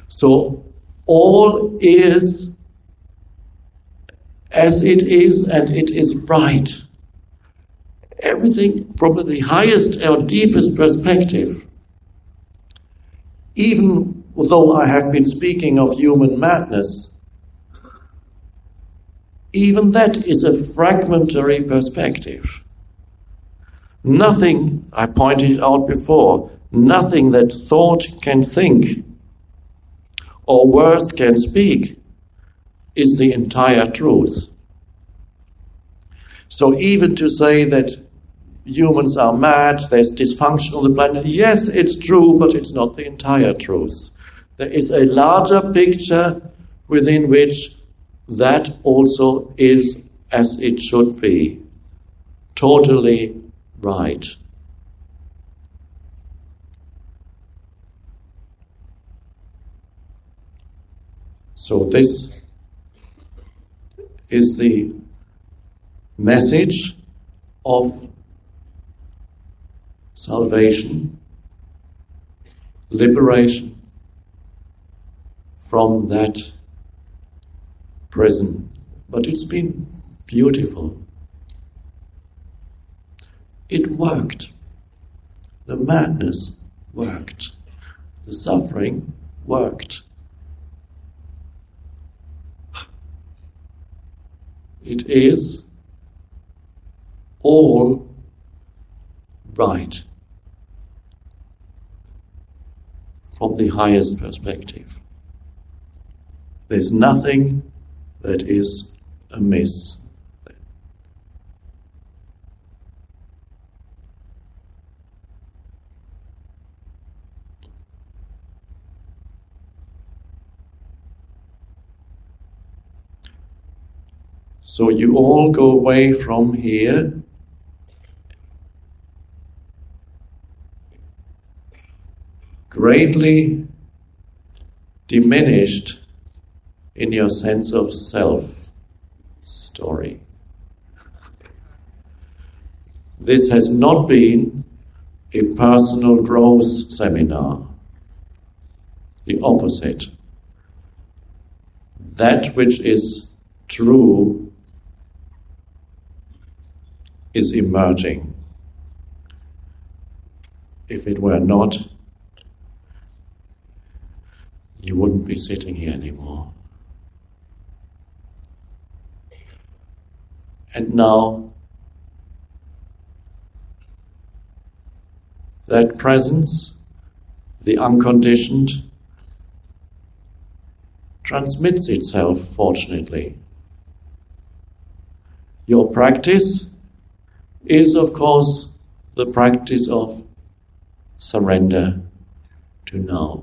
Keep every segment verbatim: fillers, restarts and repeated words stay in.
So all is as it is, and it is right. Everything from the highest or deepest perspective. Even though I have been speaking of human madness, even that is a fragmentary perspective. Nothing, I pointed it out before, nothing that thought can think or words can speak is the entire truth. So even to say that humans are mad, there's dysfunction on the planet, yes, it's true, but it's not the entire truth. There is a larger picture within which that also is as it should be. Totally right. So this is the message of salvation, liberation from that prison. But it's been beautiful. It worked. The madness worked. The suffering worked. It is all right from the highest perspective. There's nothing that is amiss. So you all go away from here greatly diminished in your sense of self story. This has not been a personal growth seminar. The opposite. That which is true is emerging. If it were not, you wouldn't be sitting here anymore. And now, that presence, the unconditioned, transmits itself, fortunately. Your practice is, of course, the practice of surrender to now.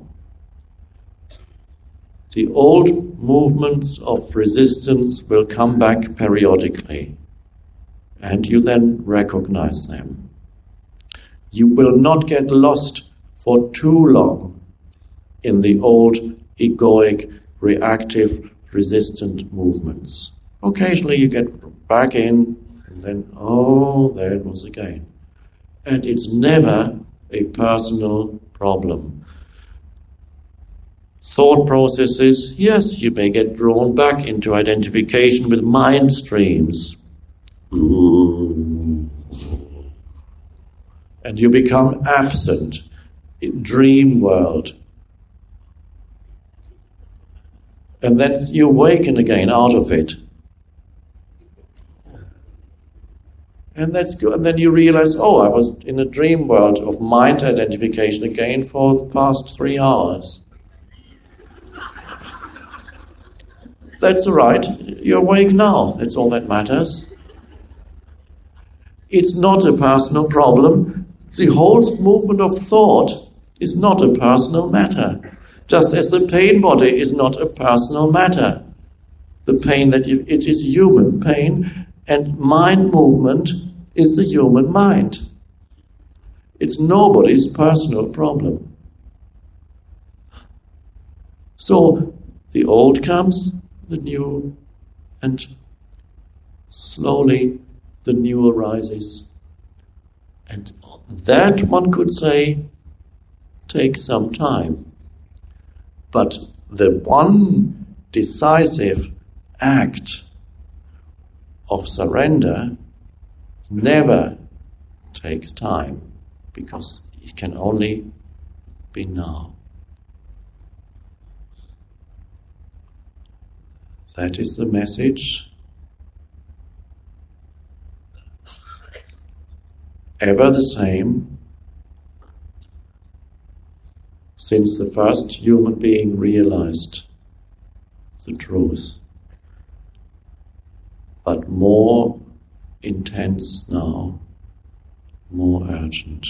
The old movements of resistance will come back periodically, and you then recognize them. You will not get lost for too long in the old egoic, reactive, resistant movements. Occasionally you get back in, and then, oh, there it was again. And it's never a personal problem. Thought processes, yes, you may get drawn back into identification with mind streams. And you become absent in dream world. And then you awaken again out of it. And that's good. And then you realize, oh, I was in a dream world of mind identification again for the past three hours. That's all right. You're awake now. That's all that matters. It's not a personal problem. The whole movement of thought is not a personal matter. Just as the pain body is not a personal matter. The pain that you, it is human pain, and mind movement is the human mind. It's nobody's personal problem. So the old comes, the new, and slowly the new arises. And that, one could say, takes some time. But the one decisive act of surrender never takes time, because it can only be now. That is the message. Ever the same, since the first human being realized the truth, but more intense now, more urgent.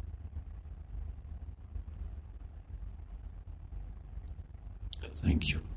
Thank you.